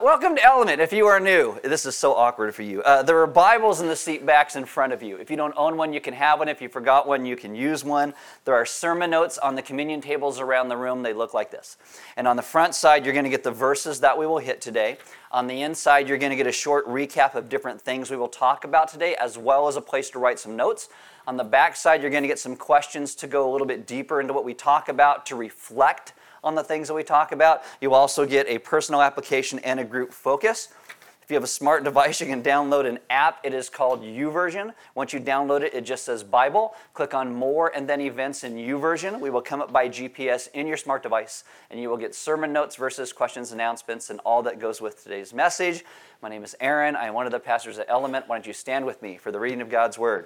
Welcome to Element. If you are new, this is so awkward for you. There are Bibles in the seat backs in front of you. If you don't own one, you can have one. If you forgot one, you can use one. There are sermon notes on the communion tables around the room. They look like this. And on the front side, you're going to get the verses that we will hit today. On the inside, you're going to get a short recap of different things we will talk about today, as well as a place to write some notes. On the back side, you're going to get some questions to go a little bit deeper into what we talk about, to reflect on the things that we talk about. You also get a personal application and a group focus. If you have a smart device, you can download an app. It is called YouVersion. Once you download it, it just says Bible. Click on More and then Events in YouVersion. We will come up by GPS in your smart device, and you will get sermon notes, verses, questions, announcements, and all that goes with today's message. My name is Aaron. I am one of the pastors at Element. Why don't you stand with me for the reading of God's Word.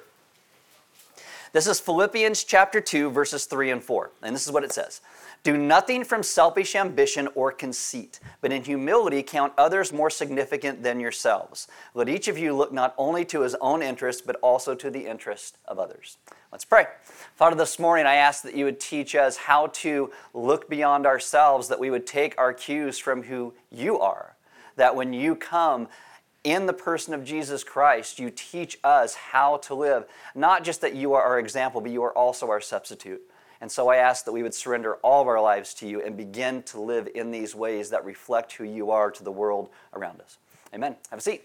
This is Philippians chapter 2, verses 3 and 4. And this is what it says. Do nothing from selfish ambition or conceit, but in humility count others more significant than yourselves. Let each of you look not only to his own interest, but also to the interest of others. Let's pray. Father, this morning I ask that you would teach us how to look beyond ourselves, that we would take our cues from who you are, that when you come in the person of Jesus Christ, you teach us how to live. Not just that you are our example, but you are also our substitute. And so I ask that we would surrender all of our lives to you and begin to live in these ways that reflect who you are to the world around us. Amen. Have a seat.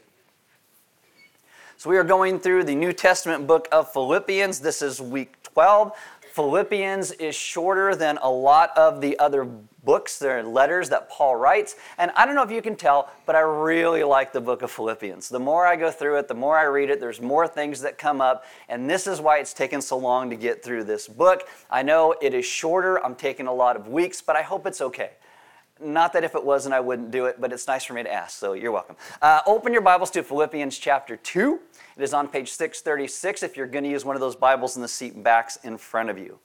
So we are going through the New Testament book of Philippians. This is week 12. Philippians is shorter than a lot of the other books, their letters that Paul writes. And I don't know if you can tell, but I really like the book of Philippians. The more I go through it, the more I read it, there's more things that come up. And this is why it's taken so long to get through this book. I know it is shorter. I'm taking a lot of weeks, but I hope it's okay. Not that if it wasn't, I wouldn't do it, but it's nice for me to ask, so you're welcome. Open your Bibles to Philippians chapter 2. It is on page 636 if you're going to use one of those Bibles in the seat backs in front of you.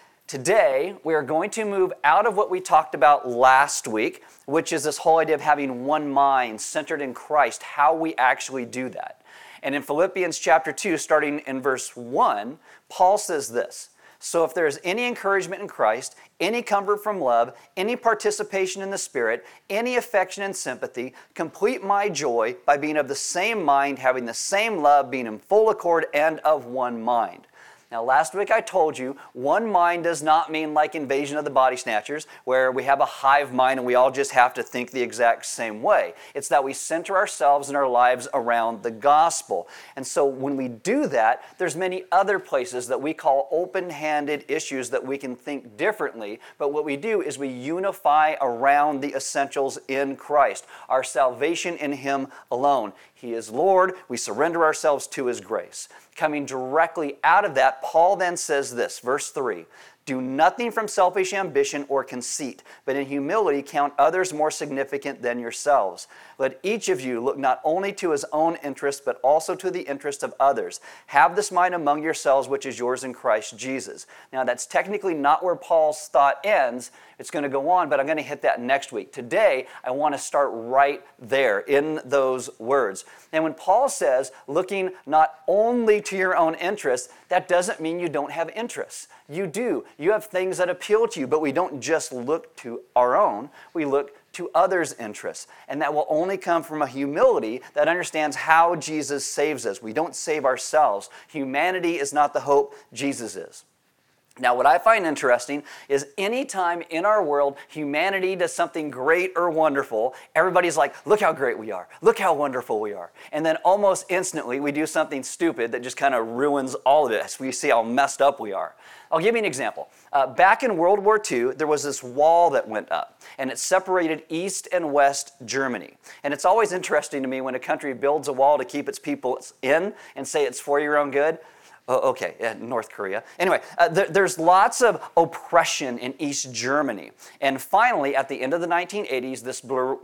Today, we are going to move out of what we talked about last week, which is this whole idea of having one mind centered in Christ, how we actually do that. And in Philippians chapter 2, starting in verse 1, Paul says this. So if there is any encouragement in Christ, any comfort from love, any participation in the Spirit, any affection and sympathy, complete my joy by being of the same mind, having the same love, being in full accord and of one mind. Now, last week I told you, one mind does not mean like Invasion of the Body Snatchers, where we have a hive mind and we all just have to think the exact same way. It's that we center ourselves and our lives around the gospel. And so when we do that, there's many other places that we call open-handed issues that we can think differently. But what we do is we unify around the essentials in Christ, our salvation in Him alone. He is Lord. We surrender ourselves to His grace. Coming directly out of that, Paul then says this, verse 3, do nothing from selfish ambition or conceit, but in humility count others more significant than yourselves. Let each of you look not only to his own interest, but also to the interest of others. Have this mind among yourselves, which is yours in Christ Jesus. Now, that's technically not where Paul's thought ends. It's going to go on, but I'm going to hit that next week. Today, I want to start right there in those words. And when Paul says, looking not only to your own interests, that doesn't mean you don't have interests. You do. You have things that appeal to you, but we don't just look to our own. We look to others' interests. And that will only come from a humility that understands how Jesus saves us. We don't save ourselves. Humanity is not the hope, Jesus is. Now, what I find interesting is anytime in our world humanity does something great or wonderful, everybody's like, look how great we are. Look how wonderful we are. And then almost instantly we do something stupid that just kind of ruins all of this. We see how messed up we are. I'll give you an example. Back in World War II, there was this wall that went up, and it separated East and West Germany. And it's always interesting to me when a country builds a wall to keep its people in and say it's for your own good. Oh, okay, North Korea. Anyway, there's lots of oppression in East Germany. And finally, at the end of the 1980s, this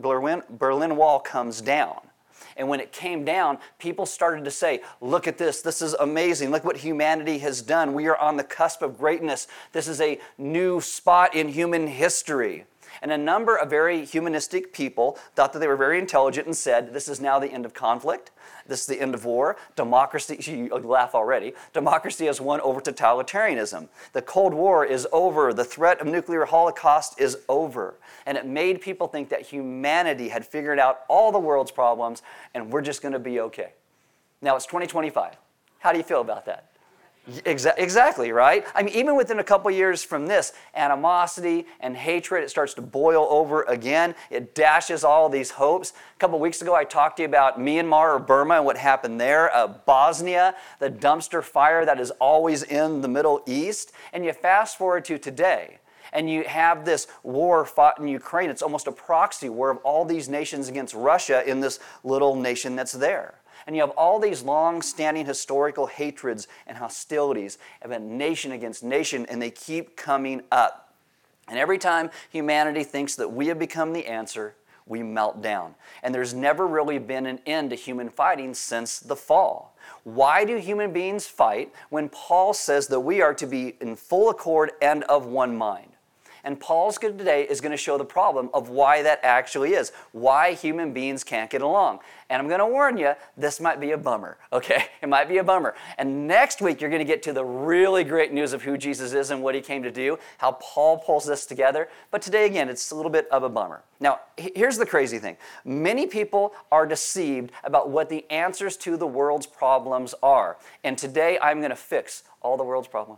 Berlin Wall comes down. And when it came down, people started to say, look at this is amazing. Look what humanity has done. We are on the cusp of greatness. This is a new spot in human history. And a number of very humanistic people thought that they were very intelligent and said, this is now the end of conflict. This is the end of war. Democracy, you laugh already, democracy has won over totalitarianism. The Cold War is over. The threat of nuclear holocaust is over. And it made people think that humanity had figured out all the world's problems and we're just going to be okay. Now it's 2025. How do you feel about that? Exactly, right? I mean, even within a couple years from this, animosity and hatred, it starts to boil over again. It dashes all these hopes. A couple weeks ago, I talked to you about Myanmar or Burma and what happened there. Bosnia, the dumpster fire that is always in the Middle East. And you fast forward to today, and you have this war fought in Ukraine. It's almost a proxy war of all these nations against Russia in this little nation that's there. And you have all these long-standing historical hatreds and hostilities of a nation against nation, and they keep coming up. And every time humanity thinks that we have become the answer, we melt down. And there's never really been an end to human fighting since the fall. Why do human beings fight when Paul says that we are to be in full accord and of one mind? And Paul's good today is going to show the problem of why that actually is, why human beings can't get along. And I'm going to warn you, this might be a bummer, okay? It might be a bummer. And next week, you're going to get to the really great news of who Jesus is and what he came to do, how Paul pulls this together. But today, again, it's a little bit of a bummer. Now, here's the crazy thing. Many people are deceived about what the answers to the world's problems are. And today, I'm going to fix all the world's problems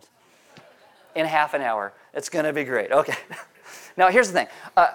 in half an hour. It's going to be great. Okay. Now, here's the thing.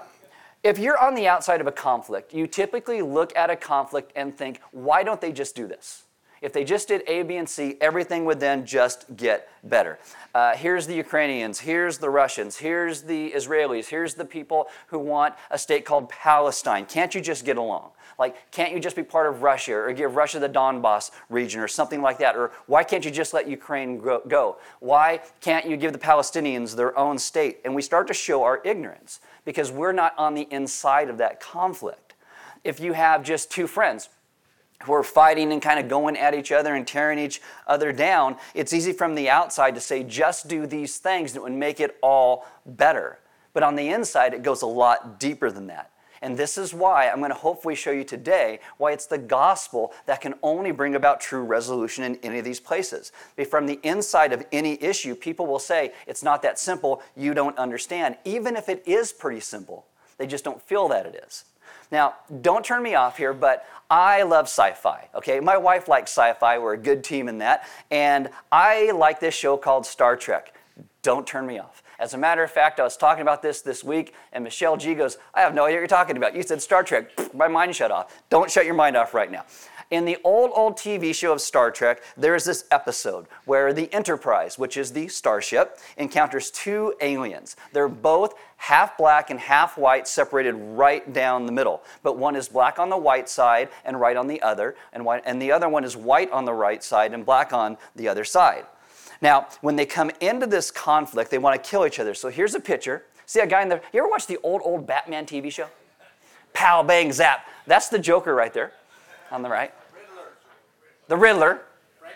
If you're on the outside of a conflict, you typically look at a conflict and think, why don't they just do this? If they just did A, B, and C, everything would then just get better. Here's the Ukrainians, here's the Russians, here's the Israelis, here's the people who want a state called Palestine. Can't you just get along? Like, can't you just be part of Russia or give Russia the Donbass region or something like that? Or why can't you just let Ukraine go? Why can't you give the Palestinians their own state? And we start to show our ignorance because we're not on the inside of that conflict. If you have just two friends who are fighting and kind of going at each other and tearing each other down, it's easy from the outside to say, just do these things and it would make it all better. But on the inside, it goes a lot deeper than that. And this is why I'm going to hopefully show you today why it's the gospel that can only bring about true resolution in any of these places. From the inside of any issue, people will say, it's not that simple, you don't understand, even if it is pretty simple. They just don't feel that it is. Now, don't turn me off here, but I love sci-fi, okay? My wife likes sci-fi. We're a good team in that. And I like this show called Star Trek. Don't turn me off. As a matter of fact, I was talking about this week, and Michelle G goes, I have no idea what you're talking about. You said Star Trek. My mind shut off. Don't shut your mind off right now. In the old TV show of Star Trek, there is this episode where the Enterprise, which is the starship, encounters two aliens. They're both half black and half white, separated right down the middle. But one is black on the white side and white on the other, and the other one is white on the right side and black on the other side. Now, when they come into this conflict, they want to kill each other. So here's a picture. See that guy in there? You ever watch the old Batman TV show? Pow, bang, zap. That's the Joker right there on the right. Riddler. The Riddler. Frank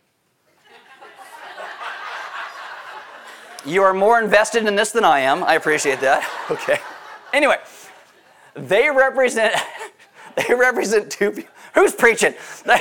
Gorshin. You are more invested in this than I am. I appreciate that. Okay. Anyway, they represent two people. Who's preaching?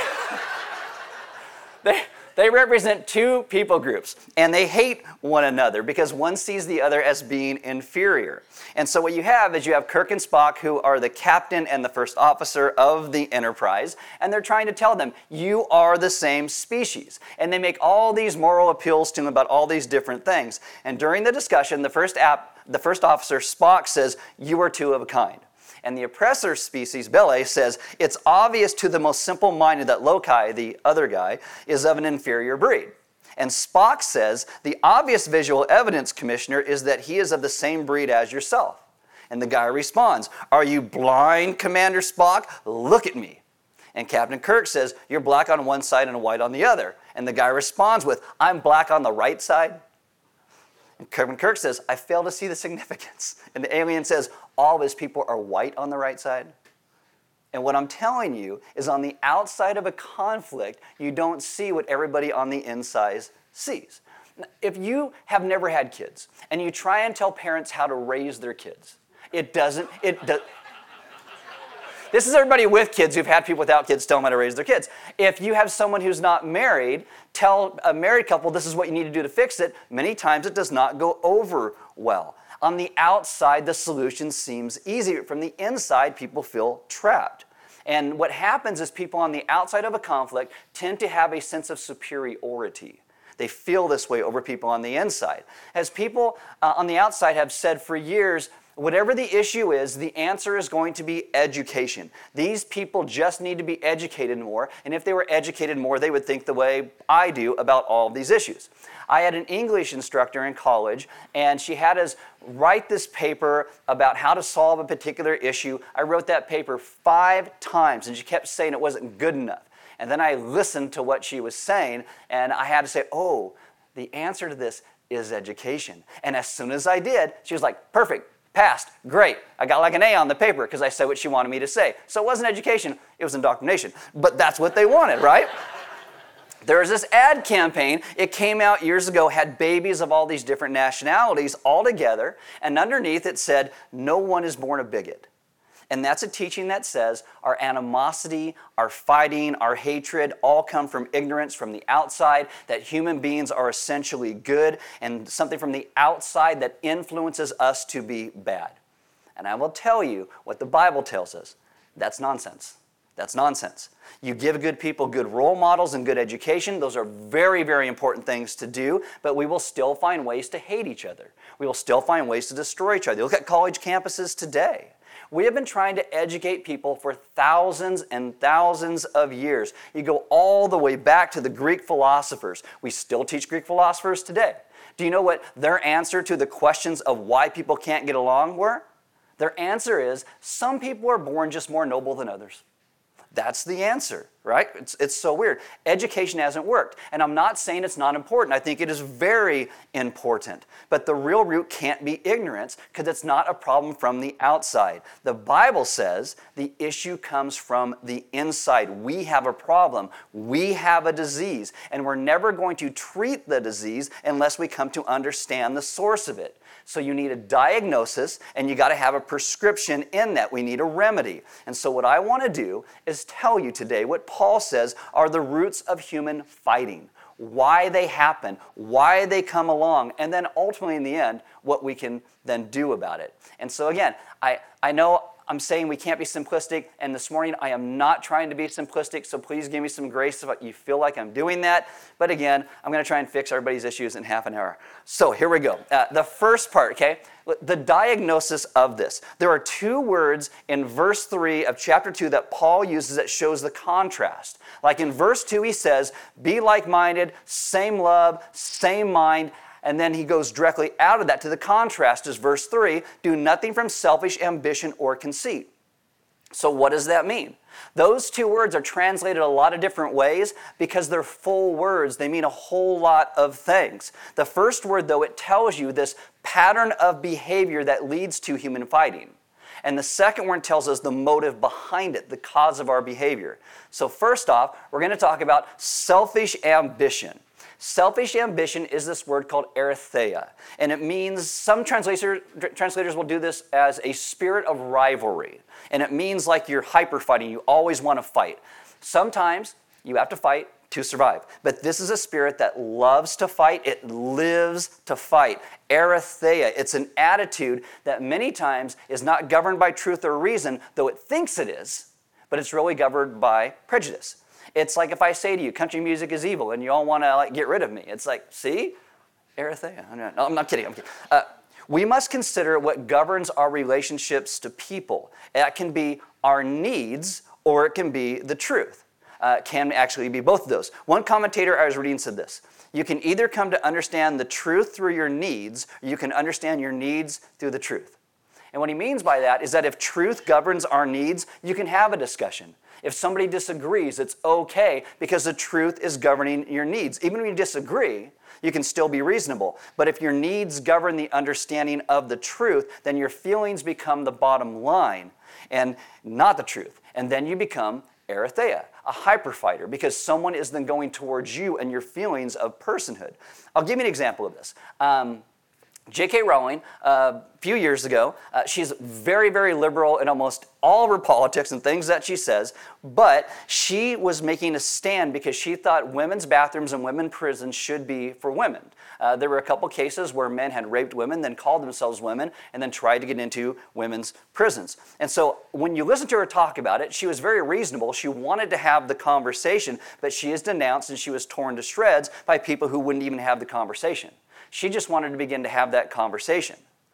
They represent two people groups, and they hate one another because one sees the other as being inferior. And so what you have is you have Kirk and Spock, who are the captain and the first officer of the Enterprise, and they're trying to tell them, you are the same species. And they make all these moral appeals to them about all these different things. And during the discussion, the first officer, Spock, says, you are two of a kind. And the oppressor species, Bele, says, it's obvious to the most simple-minded that Loki, the other guy, is of an inferior breed. And Spock says, the obvious visual evidence, Commissioner, is that he is of the same breed as yourself. And the guy responds, are you blind, Commander Spock? Look at me. And Captain Kirk says, you're black on one side and white on the other. And the guy responds with, I'm black on the right side. And Captain Kirk says, I fail to see the significance. And the alien says, all of his people are white on the right side. And what I'm telling you is on the outside of a conflict, you don't see what everybody on the inside sees. If you have never had kids and you try and tell parents how to raise their kids, It doesn't, This is everybody with kids who've had people without kids tell them how to raise their kids. If you have someone who's not married, tell a married couple this is what you need to do to fix it. Many times it does not go over well. On the outside, the solution seems easy, but from the inside, people feel trapped. And what happens is people on the outside of a conflict tend to have a sense of superiority. They feel this way over people on the inside. As people on the outside have said for years, whatever the issue is, the answer is going to be education. These people just need to be educated more, and if they were educated more, they would think the way I do about all of these issues. I had an English instructor in college, and she had us write this paper about how to solve a particular issue. I wrote that paper 5 times, and she kept saying it wasn't good enough. And then I listened to what she was saying, and I had to say, oh, the answer to this is education. And as soon as I did, she was like, perfect. Passed. Great. I got like an A on the paper because I said what she wanted me to say. So it wasn't education, it was indoctrination. But that's what they wanted, right? There was this ad campaign. It came out years ago, had babies of all these different nationalities all together, and underneath it said, no one is born a bigot. And that's a teaching that says our animosity, our fighting, our hatred all come from ignorance from the outside, that human beings are essentially good, and something from the outside that influences us to be bad. And I will tell you what the Bible tells us. That's nonsense. That's nonsense. You give good people good role models and good education. Those are very, very important things to do, but we will still find ways to hate each other. We will still find ways to destroy each other. Look at college campuses today. We have been trying to educate people for thousands and thousands of years. You go all the way back to the Greek philosophers. We still teach Greek philosophers today. Do you know what their answer to the questions of why people can't get along were? Their answer is, some people are born just more noble than others. That's the answer, right? It's so weird. Education hasn't worked. And I'm not saying it's not important. I think it is very important. But the real root can't be ignorance because it's not a problem from the outside. The Bible says the issue comes from the inside. We have a problem. We have a disease. And we're never going to treat the disease unless we come to understand the source of it. So you need a diagnosis, and you got to have a prescription in that. We need a remedy. And so what I want to do is tell you today what Paul says are the roots of human fighting, why they happen, why they come along, and then ultimately in the end, what we can then do about it. And so again, I know I'm saying we can't be simplistic, and this morning I am not trying to be simplistic, so please give me some grace if you feel like I'm doing that. But again, I'm going to try and fix everybody's issues in half an hour. So here we go. The first part, okay, the diagnosis of this. There are 2 words in verse 3 of chapter 2 that Paul uses that shows the contrast. Like in verse 2, he says, be like-minded, same love, same mind. And then he goes directly out of that to the contrast as verse 3, do nothing from selfish ambition or conceit. So what does that mean? Those 2 words are translated a lot of different ways because they're full words. They mean a whole lot of things. The first word, though, it tells you this pattern of behavior that leads to human fighting. And the second word tells us the motive behind it, the cause of our behavior. So first off, we're going to talk about selfish ambition. Selfish ambition is this word called erytheia, and it means, some translators will do this as a spirit of rivalry, and it means like you're hyper fighting, you always want to fight. Sometimes you have to fight to survive, but this is a spirit that loves to fight, it lives to fight. Erytheia, it's an attitude that many times is not governed by truth or reason, though it thinks it is, but it's really governed by prejudice. It's like if I say to you, country music is evil, and you all want to get rid of me. It's like, see? Erytheia. No, I'm not kidding. We must consider what governs our relationships to people. That can be our needs, or it can be the truth. Can actually be both of those. One commentator I was reading said this, you can either come to understand the truth through your needs, or you can understand your needs through the truth. And what he means by that is that if truth governs our needs, you can have a discussion. If somebody disagrees, it's okay because the truth is governing your needs. Even when you disagree, you can still be reasonable. But if your needs govern the understanding of the truth, then your feelings become the bottom line and not the truth. And then you become erytheia, a hyper fighter, because someone is then going towards you and your feelings of personhood. I'll give you an example of this. J.K. Rowling, a few years ago, she's very, very liberal in almost all of her politics and things that she says, but she was making a stand because she thought women's bathrooms and women's prisons should be for women. There were a couple cases where men had raped women, then called themselves women, and then tried to get into women's prisons. And so when you listen to her talk about it, she was very reasonable. She wanted to have the conversation, but she is denounced and she was torn to shreds by people who wouldn't even have the conversation. She just wanted to begin to have that conversation.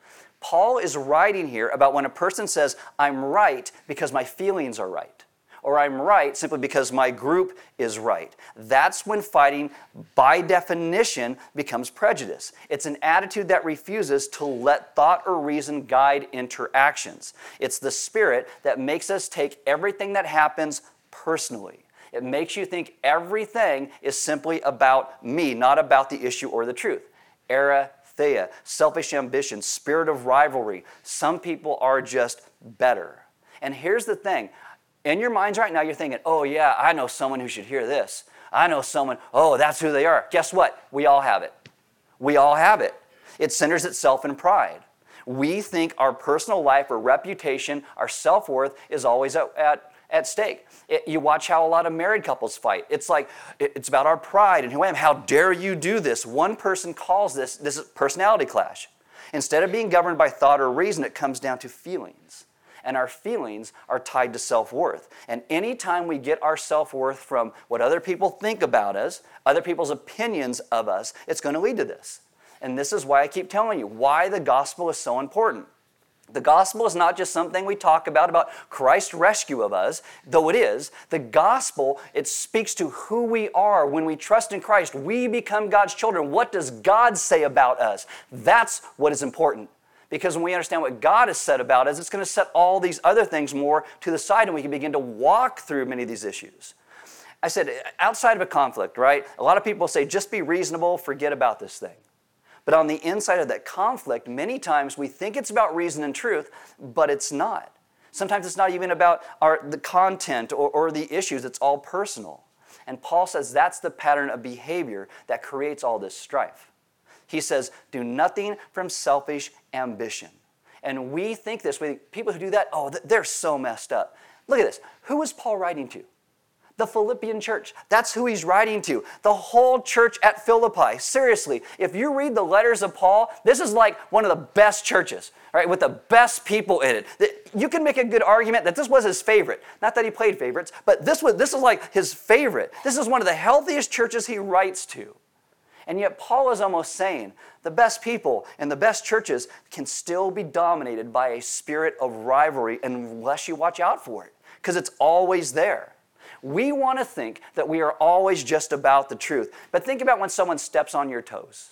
Paul is writing here about when a person says, I'm right because my feelings are right, or I'm right simply because my group is right. That's when fighting, by definition, becomes prejudice. It's an attitude that refuses to let thought or reason guide interactions. It's the spirit that makes us take everything that happens personally. It makes you think everything is simply about me, not about the issue or the truth. Aletheia, selfish ambition, spirit of rivalry. Some people are just better. And here's the thing. In your minds right now, you're thinking, oh yeah, I know someone who should hear this. I know someone, oh, that's who they are. Guess what? We all have it. We all have it. It centers itself in pride. We think our personal life or reputation, our self-worth is always at stake. You watch how a lot of married couples fight. It's like, it's about our pride and who I am. How dare you do this? One person calls this is personality clash. Instead of being governed by thought or reason, it comes down to feelings. And our feelings are tied to self-worth. And anytime we get our self-worth from what other people think about us, other people's opinions of us, it's going to lead to this. And this is why I keep telling you why the gospel is so important. The gospel is not just something we talk about Christ's rescue of us, though it is. The gospel, it speaks to who we are. When we trust in Christ, we become God's children. What does God say about us? That's what is important. Because when we understand what God has said about us, it's going to set all these other things more to the side, and we can begin to walk through many of these issues. I said, outside of a conflict, right? A lot of people say, just be reasonable, forget about this thing. But on the inside of that conflict, many times we think it's about reason and truth, but it's not. Sometimes it's not even about the content or the issues. It's all personal. And Paul says that's the pattern of behavior that creates all this strife. He says, do nothing from selfish ambition. And we think this. We think people who do that, oh, they're so messed up. Look at this. Who is Paul writing to? The Philippian church. That's who he's writing to. The whole church at Philippi. Seriously, if you read the letters of Paul, this is like one of the best churches, right? With the best people in it. You can make a good argument that this was his favorite. Not that he played favorites, but this is like his favorite. This is one of the healthiest churches he writes to. And yet Paul is almost saying the best people and the best churches can still be dominated by a spirit of rivalry unless you watch out for it, because it's always there. We want to think that we are always just about the truth. But think about when someone steps on your toes,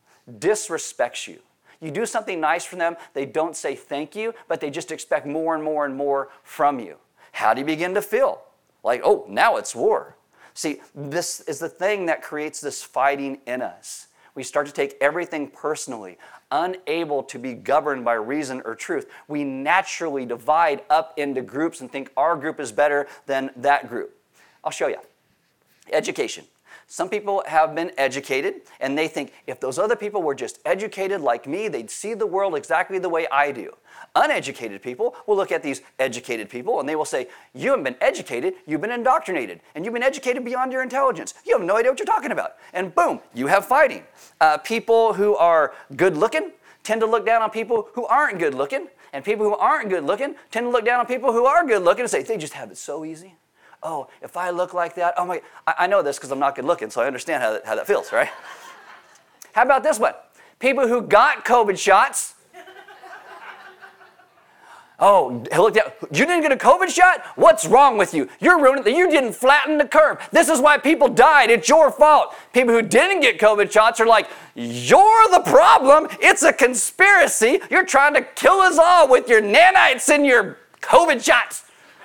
disrespects you. You do something nice for them, they don't say thank you, but they just expect more and more and more from you. How do you begin to feel? Like, oh, now it's war. See, this is the thing that creates this fighting in us. We start to take everything personally, unable to be governed by reason or truth. We naturally divide up into groups and think our group is better than that group. I'll show you. Education. Some people have been educated, and they think if those other people were just educated like me, they'd see the world exactly the way I do. Uneducated people will look at these educated people, and they will say, you haven't been educated, you've been indoctrinated, and you've been educated beyond your intelligence. You have no idea what you're talking about. And boom, you have fighting. People who are good-looking tend to look down on people who aren't good-looking, and people who aren't good-looking tend to look down on people who are good-looking and say, they just have it so easy. Oh, if I look like that, oh my, I know this because I'm not good looking, so I understand how that feels, right? How about this one? People who got COVID shots. Oh, look down. You didn't get a COVID shot? What's wrong with you? You're ruining it. You didn't flatten the curve. This is why people died. It's your fault. People who didn't get COVID shots are like, you're the problem. It's a conspiracy. You're trying to kill us all with your nanites and your COVID shots.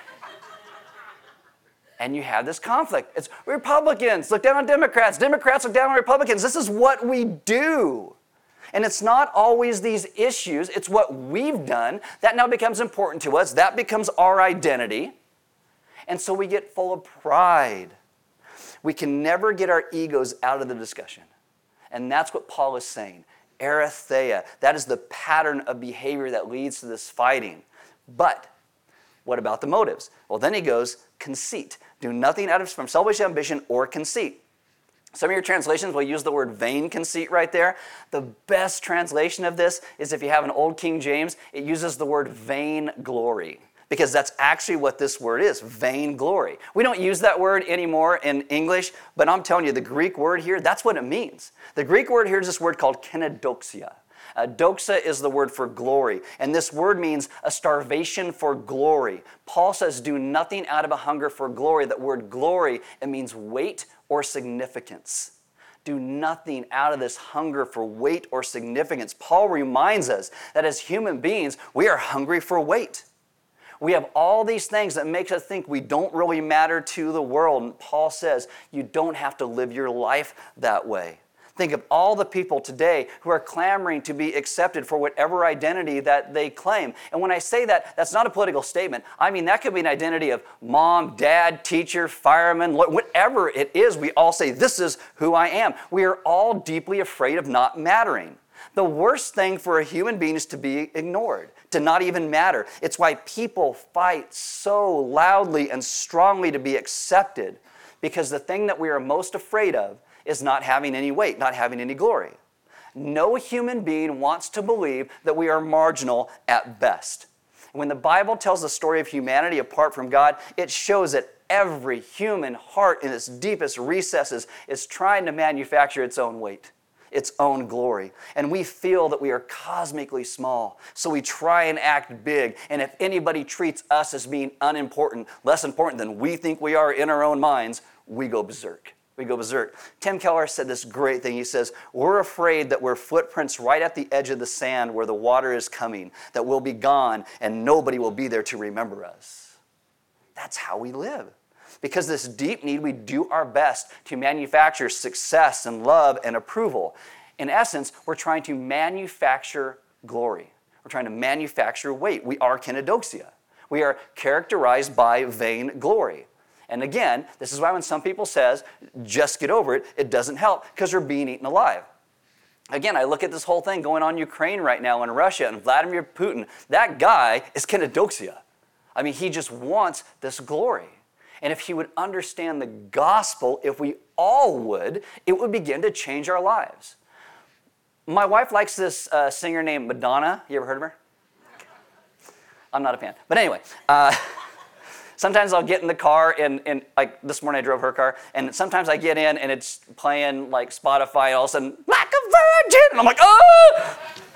And you have this conflict. It's Republicans look down on Democrats. Democrats look down on Republicans. This is what we do. And it's not always these issues. It's what we've done that now becomes important to us. That becomes our identity. And so we get full of pride. We can never get our egos out of the discussion. And that's what Paul is saying. Aritheia. That is the pattern of behavior that leads to this fighting. But what about the motives? Well, then he goes, conceit. Do nothing from selfish ambition or conceit. Some of your translations will use the word vain conceit right there. The best translation of this is if you have an old King James, it uses the word vain glory, because that's actually what this word is, vain glory. We don't use that word anymore in English, but I'm telling you, the Greek word here, that's what it means. The Greek word here is this word called kenodoxia. Doxa is the word for glory, and this word means a starvation for glory. Paul says, do nothing out of a hunger for glory. That word glory, it means weight or significance. Do nothing out of this hunger for weight or significance. Paul reminds us that as human beings, we are hungry for weight. We have all these things that make us think we don't really matter to the world. And Paul says, you don't have to live your life that way. Think of all the people today who are clamoring to be accepted for whatever identity that they claim. And when I say that, that's not a political statement. I mean, that could be an identity of mom, dad, teacher, fireman, whatever it is. We all say, this is who I am. We are all deeply afraid of not mattering. The worst thing for a human being is to be ignored, to not even matter. It's why people fight so loudly and strongly to be accepted, because the thing that we are most afraid of is not having any weight, not having any glory. No human being wants to believe that we are marginal at best. When the Bible tells the story of humanity apart from God, it shows that every human heart in its deepest recesses is trying to manufacture its own weight, its own glory. And we feel that we are cosmically small, so we try and act big. And if anybody treats us as being unimportant, less important than we think we are in our own minds, we go berserk. We go berserk. Tim Keller said this great thing. He says, we're afraid that we're footprints right at the edge of the sand where the water is coming, that we'll be gone and nobody will be there to remember us. That's how we live. Because this deep need, we do our best to manufacture success and love and approval. In essence, we're trying to manufacture glory. We're trying to manufacture weight. We are kenodoxia. We are characterized by vain glory. And again, this is why when some people says, just get over it, it doesn't help, because they're being eaten alive. Again, I look at this whole thing going on in Ukraine right now, and Russia, and Vladimir Putin. That guy is kenodoxia. I mean, he just wants this glory. And if he would understand the gospel, if we all would, it would begin to change our lives. My wife likes this singer named Madonna. You ever heard of her? I'm not a fan. But anyway, sometimes I'll get in the car, and like this morning I drove her car, and sometimes I get in and it's playing like Spotify, and all of a sudden, like a virgin, and I'm like, oh!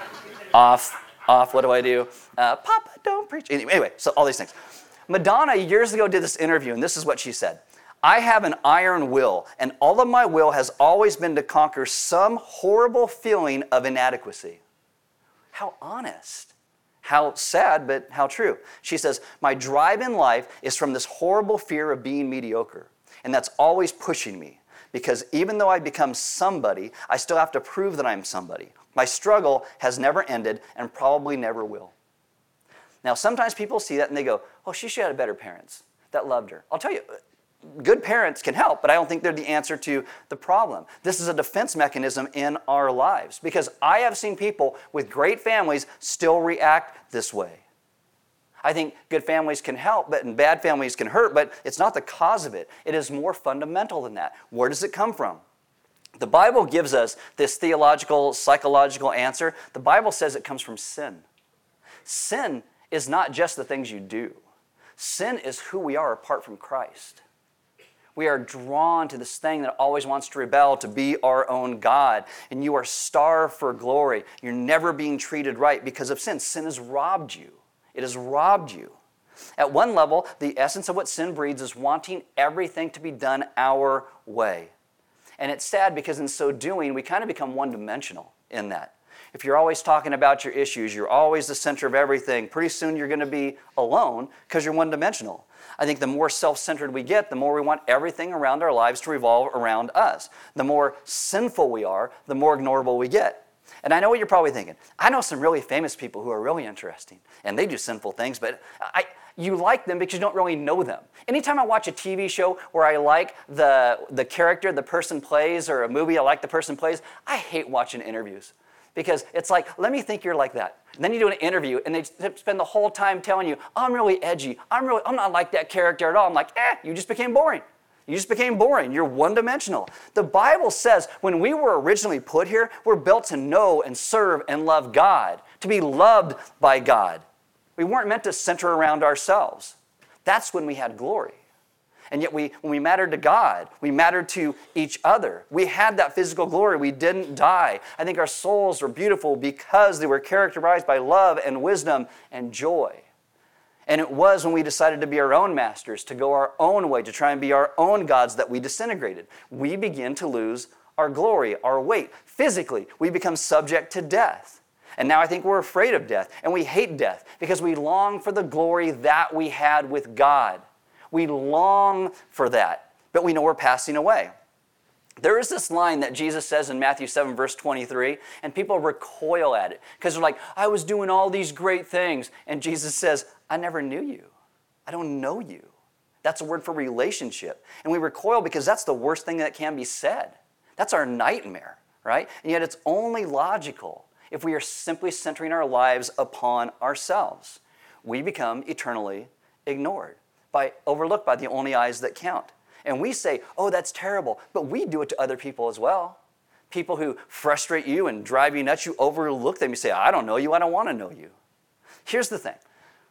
Off, what do I do? Papa, don't preach. Anyway, so all these things. Madonna years ago did this interview, and this is what she said. I have an iron will, and all of my will has always been to conquer some horrible feeling of inadequacy. How honest. How sad, but how true. She says, my drive in life is from this horrible fear of being mediocre. And that's always pushing me. Because even though I become somebody, I still have to prove that I'm somebody. My struggle has never ended and probably never will. Now, sometimes people see that and they go, oh, she should have had better parents that loved her. I'll tell you, good parents can help, but I don't think they're the answer to the problem. This is a defense mechanism in our lives, because I have seen people with great families still react this way. I think good families can help, and bad families can hurt, but it's not the cause of it. It is more fundamental than that. Where does it come from? The Bible gives us this theological, psychological answer. The Bible says it comes from sin. Sin is not just the things you do. Sin is who we are apart from Christ. We are drawn to this thing that always wants to rebel, to be our own God. And you are starved for glory. You're never being treated right because of sin. Sin has robbed you. It has robbed you. At one level, the essence of what sin breeds is wanting everything to be done our way. And it's sad because in so doing, we kind of become one-dimensional in that. If you're always talking about your issues, you're always the center of everything, pretty soon you're going to be alone because you're one-dimensional. I think the more self-centered we get, the more we want everything around our lives to revolve around us. The more sinful we are, the more ignorable we get. And I know what you're probably thinking. I know some really famous people who are really interesting, and they do sinful things, but you like them because you don't really know them. Anytime I watch a TV show where I like the character the person plays, or a movie I like the person plays, I hate watching interviews. Because it's like, let me think you're like that. And then you do an interview, and they spend the whole time telling you, I'm really edgy. I'm not like that character at all. I'm like, you just became boring. You just became boring. You're one-dimensional. The Bible says when we were originally put here, we're built to know and serve and love God, to be loved by God. We weren't meant to center around ourselves. That's when we had glory. And yet when we mattered to God, we mattered to each other. We had that physical glory. We didn't die. I think our souls were beautiful because they were characterized by love and wisdom and joy. And it was when we decided to be our own masters, to go our own way, to try and be our own gods that we disintegrated. We begin to lose our glory, our weight. Physically, we become subject to death. And now I think we're afraid of death, and we hate death because we long for the glory that we had with God. We long for that, but we know we're passing away. There is this line that Jesus says in Matthew 7, verse 23, and people recoil at it because they're like, I was doing all these great things. And Jesus says, I never knew you. I don't know you. That's a word for relationship. And we recoil because that's the worst thing that can be said. That's our nightmare, right? And yet it's only logical if we are simply centering our lives upon ourselves. We become eternally ignored, overlooked by the only eyes that count. And we say, oh, that's terrible, but we do it to other people as well. People who frustrate you and drive you nuts, you overlook them. You say, I don't know you, I don't want to know you. Here's the thing.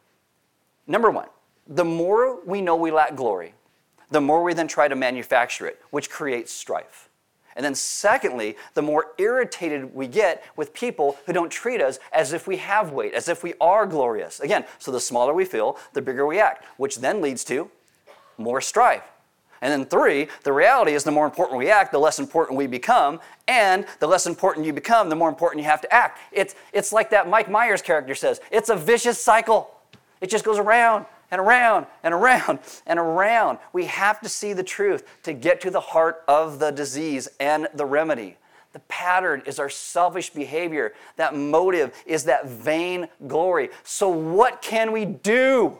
Number one, the more we know we lack glory, the more we then try to manufacture it, which creates strife. And then secondly, the more irritated we get with people who don't treat us as if we have weight, as if we are glorious. Again, so the smaller we feel, the bigger we act, which then leads to more strife. And then three, the reality is the more important we act, the less important we become, and the less important you become, the more important you have to act. It's like that Mike Myers character says, it's a vicious cycle. It just goes around and around and around and around. We have to see the truth to get to the heart of the disease and the remedy. The pattern is our selfish behavior. That motive is that vain glory. So what can we do?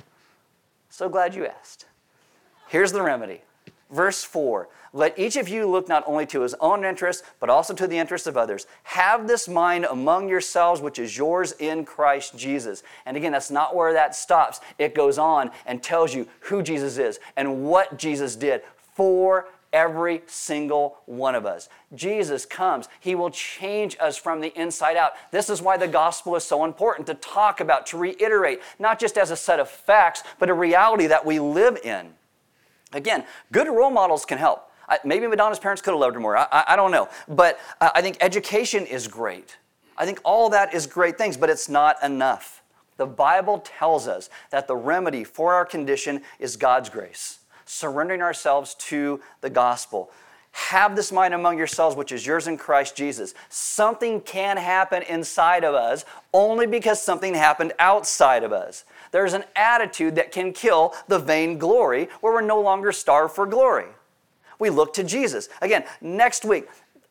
So glad you asked. Here's the remedy. Verse 4, let each of you look not only to his own interest, but also to the interest of others. Have this mind among yourselves, which is yours in Christ Jesus. And again, that's not where that stops. It goes on and tells you who Jesus is and what Jesus did for every single one of us. Jesus comes. He will change us from the inside out. This is why the gospel is so important to talk about, to reiterate, not just as a set of facts, but a reality that we live in. Again, good role models can help. Maybe Madonna's parents could have loved her more. I don't know. But I think education is great. I think all that is great things, but it's not enough. The Bible tells us that the remedy for our condition is God's grace, surrendering ourselves to the gospel. Have this mind among yourselves, which is yours in Christ Jesus. Something can happen inside of us only because something happened outside of us. There's an attitude that can kill the vain glory where we're no longer starved for glory. We look to Jesus. Again, next week,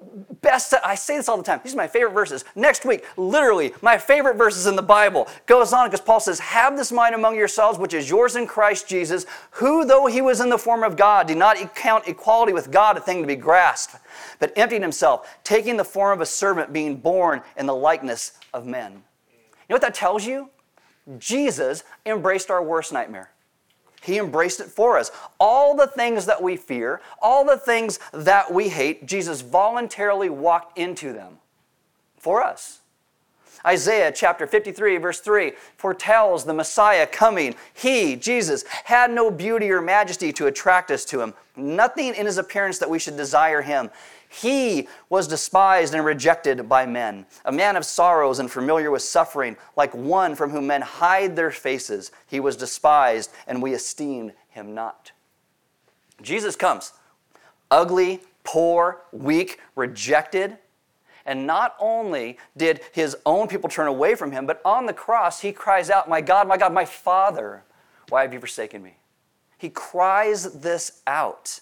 I say this all the time. These are my favorite verses. Next week, literally, my favorite verses in the Bible goes on because Paul says, have this mind among yourselves, which is yours in Christ Jesus, who, though he was in the form of God, did not count equality with God a thing to be grasped, but emptied himself, taking the form of a servant, being born in the likeness of men. You know what that tells you? Jesus embraced our worst nightmare. He embraced it for us. All the things that we fear, all the things that we hate, Jesus voluntarily walked into them for us. Isaiah chapter 53, verse 3, foretells the Messiah coming. He, Jesus, had no beauty or majesty to attract us to him. Nothing in his appearance that we should desire him. He was despised and rejected by men, a man of sorrows and familiar with suffering, like one from whom men hide their faces. He was despised, and we esteemed him not. Jesus comes, ugly, poor, weak, rejected. And not only did his own people turn away from him, but on the cross, he cries out, my God, my Father, why have you forsaken me? He cries this out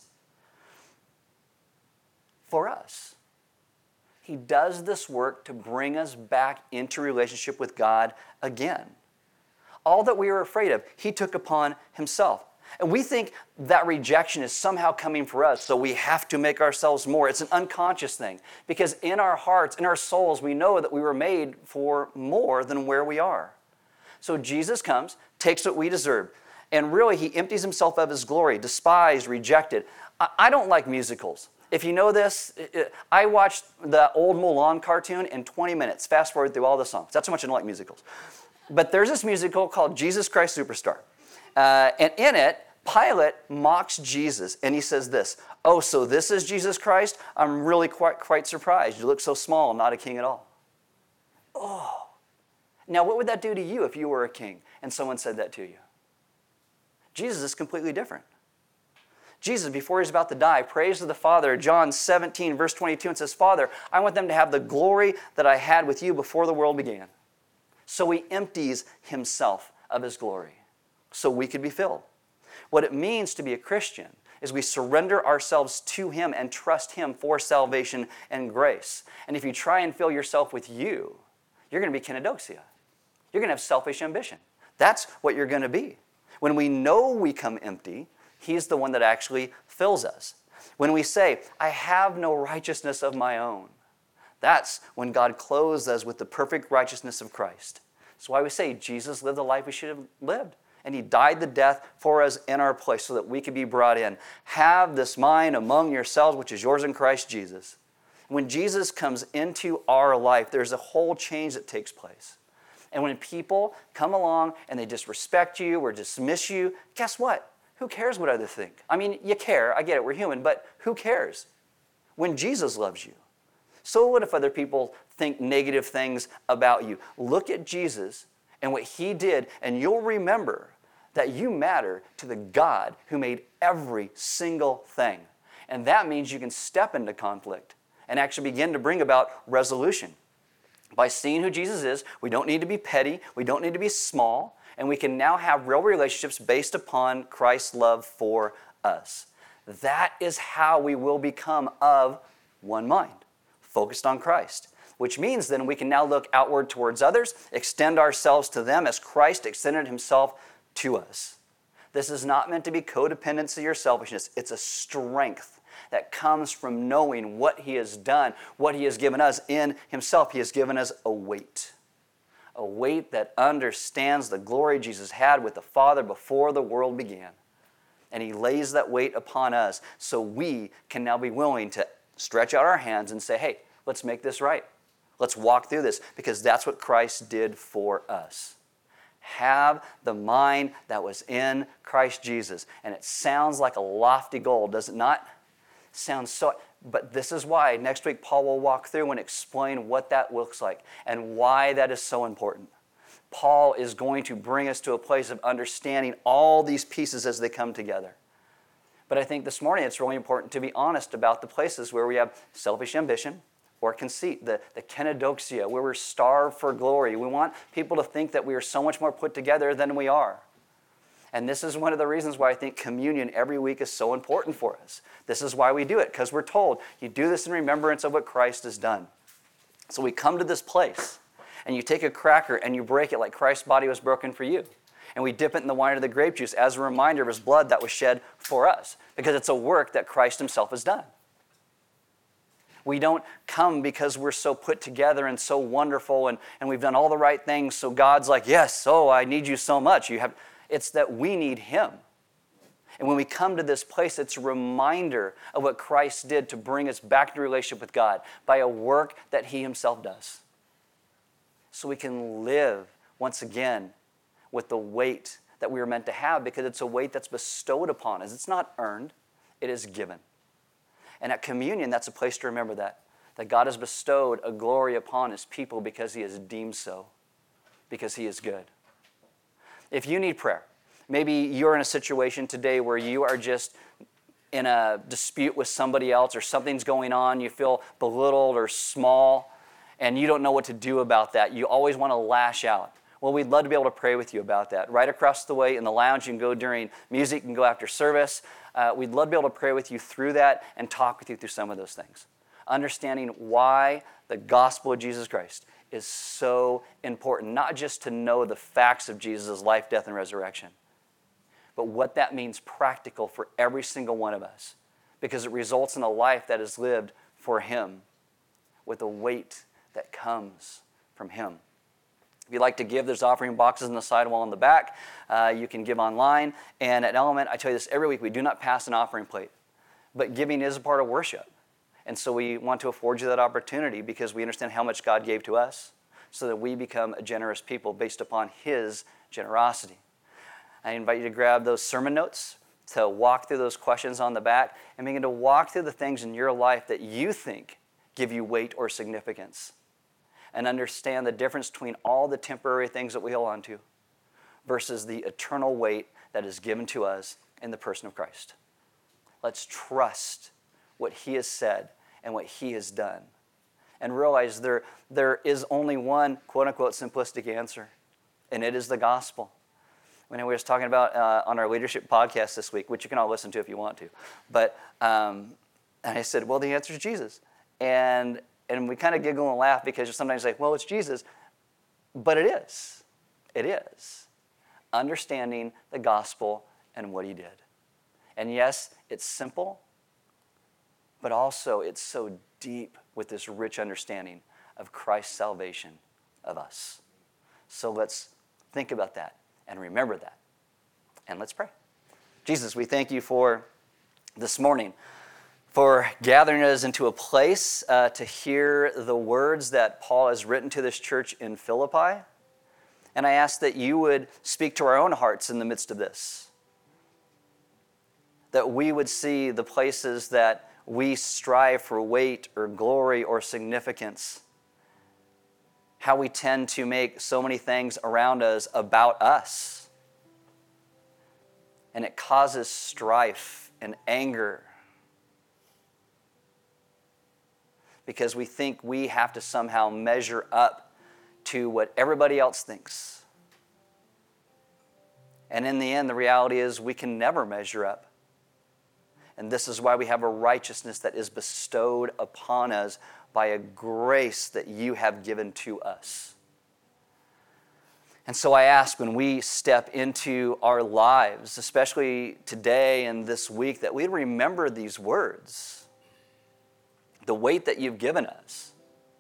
for us. He does this work to bring us back into relationship with God again. All that we were afraid of, he took upon himself. And we think that rejection is somehow coming for us, so we have to make ourselves more. It's an unconscious thing, because in our hearts, in our souls, we know that we were made for more than where we are. So Jesus comes, takes what we deserve, and really he empties himself of his glory, despised, rejected. I don't like musicals. If you know this, I watched the old Mulan cartoon in 20 minutes, fast forward through all the songs. That's how much I don't like musicals. But there's this musical called Jesus Christ Superstar. And in it, Pilate mocks Jesus, and he says this, "Oh, so this is Jesus Christ? I'm really quite surprised. You look so small, not a king at all." Oh. Now, what would that do to you if you were a king and someone said that to you? Jesus is completely different. Jesus, before he's about to die, prays to the Father, John 17, verse 22, and says, "Father, I want them to have the glory that I had with you before the world began." So he empties himself of his glory so we could be filled. What it means to be a Christian is we surrender ourselves to him and trust him for salvation and grace. And if you try and fill yourself with you, you're going to be kenodoxia. You're going to have selfish ambition. That's what you're going to be. When we know we come empty, he's the one that actually fills us. When we say, "I have no righteousness of my own," that's when God clothes us with the perfect righteousness of Christ. That's why we say Jesus lived the life we should have lived. And he died the death for us in our place so that we could be brought in. Have this mind among yourselves, which is yours in Christ Jesus. When Jesus comes into our life, there's a whole change that takes place. And when people come along and they disrespect you or dismiss you, guess what? Who cares what others think? I mean, you care. I get it. We're human. But who cares? When Jesus loves you. So what if other people think negative things about you? Look at Jesus and what he did, and you'll remember that you matter to the God who made every single thing. And that means you can step into conflict and actually begin to bring about resolution. By seeing who Jesus is, we don't need to be petty, we don't need to be small, and we can now have real relationships based upon Christ's love for us. That is how we will become of one mind, focused on Christ. Which means then we can now look outward towards others, extend ourselves to them as Christ extended himself to us. This is not meant to be codependency or selfishness. It's a strength that comes from knowing what he has done, what he has given us in himself. He has given us a weight that understands the glory Jesus had with the Father before the world began. And he lays that weight upon us so we can now be willing to stretch out our hands and say, "Hey, let's make this right. Let's walk through this," because that's what Christ did for us. Have the mind that was in Christ Jesus. And it sounds like a lofty goal, does it not? Sounds so, but this is why next week Paul will walk through and explain what that looks like and why that is so important. Paul is going to bring us to a place of understanding all these pieces as they come together. But I think this morning it's really important to be honest about the places where we have selfish ambition or conceit, the kenodoxia, where we're starved for glory. We want people to think that we are so much more put together than we are. And this is one of the reasons why I think communion every week is so important for us. This is why we do it, because we're told, you do this in remembrance of what Christ has done. So we come to this place, and you take a cracker and you break it like Christ's body was broken for you. And we dip it in the wine or the grape juice as a reminder of his blood that was shed for us, because it's a work that Christ himself has done. We don't come because we're so put together and so wonderful and we've done all the right things, so God's like, "Yes, oh, I need you so much." It's that we need him. And when we come to this place, it's a reminder of what Christ did to bring us back into relationship with God by a work that he himself does. So we can live once again with the weight that we were meant to have, because it's a weight that's bestowed upon us. It's not earned, it is given. And at communion, that's a place to remember that God has bestowed a glory upon his people because he has deemed so, because he is good. If you need prayer, maybe you're in a situation today where you are just in a dispute with somebody else, or something's going on, you feel belittled or small, and you don't know what to do about that. You always want to lash out. Well, we'd love to be able to pray with you about that. Right across the way in the lounge, you can go during music, you can go after service. We'd love to be able to pray with you through that and talk with you through some of those things. Understanding why the gospel of Jesus Christ is so important, not just to know the facts of Jesus' life, death, and resurrection, but what that means practical for every single one of us, because it results in a life that is lived for Him with a weight that comes from Him. If you'd like to give, there's offering boxes on the sidewall in the back. You can give online. And at Element, I tell you this every week, we do not pass an offering plate. But giving is a part of worship. And so we want to afford you that opportunity because we understand how much God gave to us so that we become a generous people based upon His generosity. I invite you to grab those sermon notes, to walk through those questions on the back, and begin to walk through the things in your life that you think give you weight or significance, and understand the difference between all the temporary things that we hold on to versus the eternal weight that is given to us in the person of Christ. Let's trust what He has said and what He has done, and realize there is only one quote-unquote simplistic answer, and it is the gospel. When we were talking about on our leadership podcast this week, which you can all listen to if you want to, but and I said, well, the answer is Jesus. And we kind of giggle and laugh because sometimes like, well, it's Jesus, but it is. It is. Understanding the gospel and what He did. And yes, it's simple, but also it's so deep with this rich understanding of Christ's salvation of us. So let's think about that and remember that. And let's pray. Jesus, we thank You for this morning, for gathering us into a place to hear the words that Paul has written to this church in Philippi. And I ask that You would speak to our own hearts in the midst of this, that we would see the places that we strive for weight or glory or significance, how we tend to make so many things around us about us. And it causes strife and anger because we think we have to somehow measure up to what everybody else thinks. And in the end, the reality is we can never measure up. And this is why we have a righteousness that is bestowed upon us by a grace that You have given to us. And so I ask when we step into our lives, especially today and this week, that we remember these words, the weight that You've given us.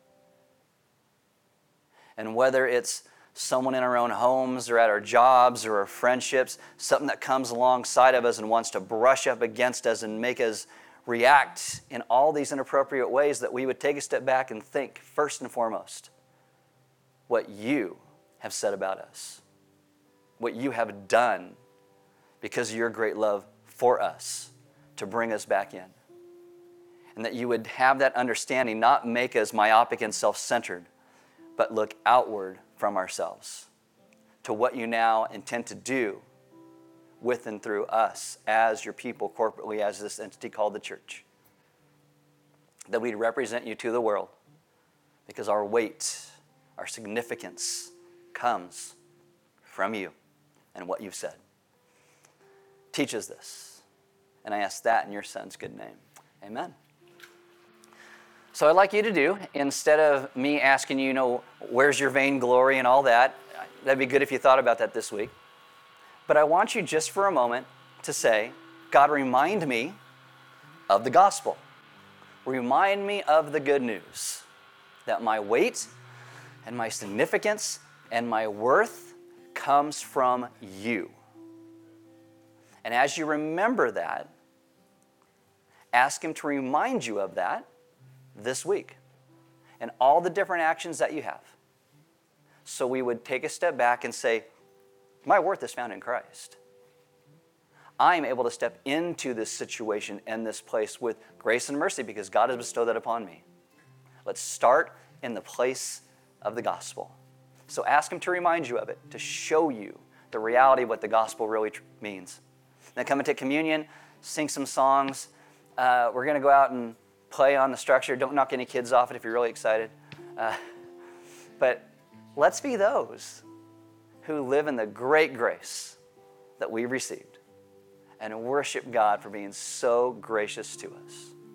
And whether it's someone in our own homes or at our jobs or our friendships, something that comes alongside of us and wants to brush up against us and make us react in all these inappropriate ways, that we would take a step back and think first and foremost what You have said about us, what You have done because of Your great love for us to bring us back in. And that You would have that understanding, not make us myopic and self-centered, but look outward from ourselves to what You now intend to do with and through us as Your people corporately, as this entity called the church. That we'd represent You to the world because our weight, our significance comes from You and what You've said. Teach us this. And I ask that in Your Son's good name. Amen. So I'd like you to do, instead of me asking you, where's your vainglory and all that, that'd be good if you thought about that this week. But I want you just for a moment to say, God, remind me of the gospel. Remind me of the good news, that my weight and my significance and my worth comes from You. And as you remember that, ask Him to remind you of that this week and all the different actions that you have. So we would take a step back and say, my worth is found in Christ. I'm able to step into this situation and this place with grace and mercy because God has bestowed that upon me. Let's start in the place of the gospel. So ask Him to remind you of it, to show you the reality of what the gospel really means. Then come and take communion, sing some songs. We're going to go out and play on the structure. Don't knock any kids off it if you're really excited. But let's be those who live in the great grace that we've received and worship God for being so gracious to us.